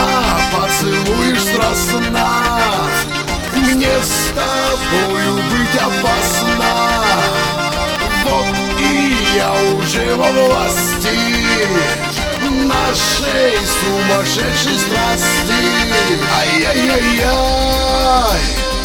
поцелуешь страстно. Мне с тобою быть опасно. Вот и я уже во власти нашей сумасшедшей страсти. Ай-яй-яй-яй.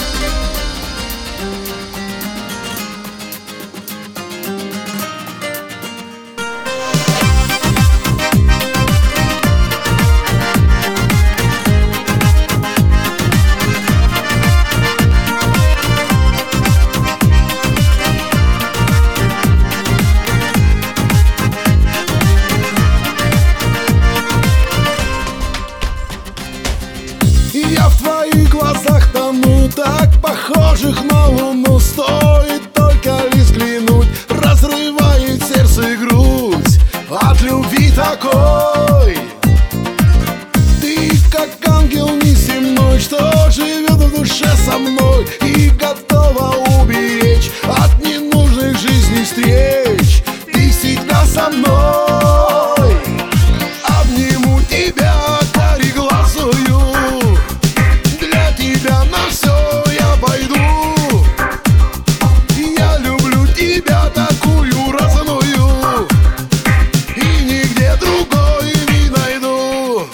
Я в твоих глазах тону, так похожих на луну. Стоит только лишь взглянуть, разрывает сердце и грудь от любви такой. Ты как ангел неземной, что живет в душе со мной и готова уберечь от ненужных жизней встреч. Ты всегда со мной. Обниму тебя кореглазую, для тебя на все я пойду. Я люблю тебя такую разную, и нигде другой не найду.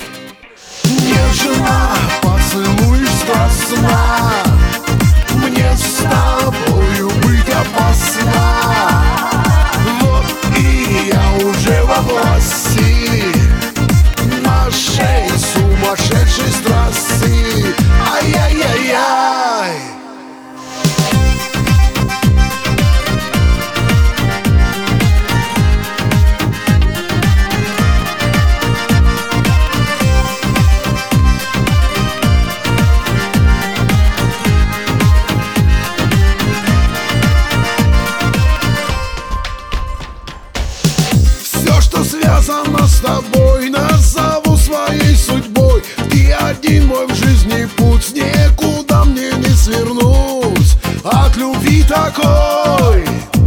Нежно поцелуешь страстно. Мне с тобою быть опасно. Вот и я уже во власти нашей сумасшедшей страсти. Ай-яй-яй-яй. Все, что связано с тобой, назову своей судьбой. Ты один мой в жизни путь, никуда мне не свернуть от любви такой.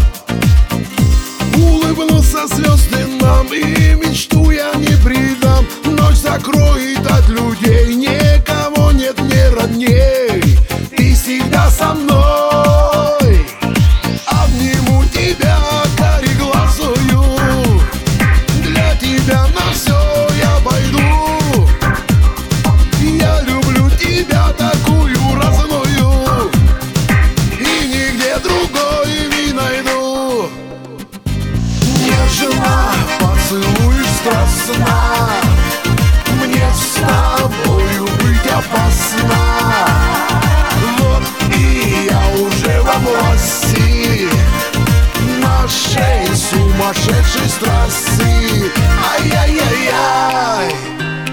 Улыбнутся звезды нам, и мечту я не предам. Ночь закроет от людей, никого нет мне родней. Ты всегда со мной. Обниму тебя кореглазую, для тебя на все я пойду. Я люблю тебя такую разную, и нигде другой не найду. Нежно поцелуешь страстно. Мне с тобою быть опасно. Вот и я уже во власти нашей сумасшедшей страсти. Ай-яй-яй-яй.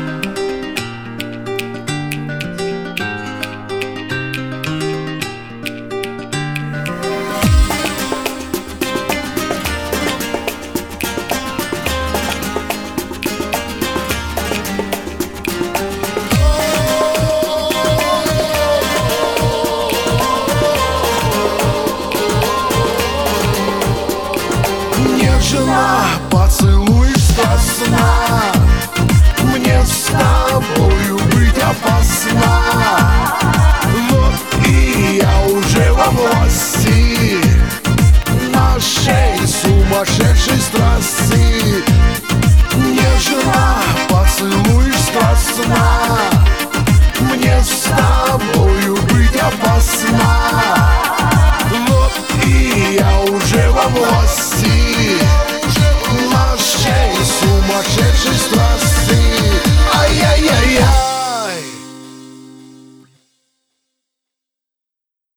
Нежно поцелуешь страстно. Мне с тобою быть опасно. Вот и я уже во власти нашей сумасшедшей страсти.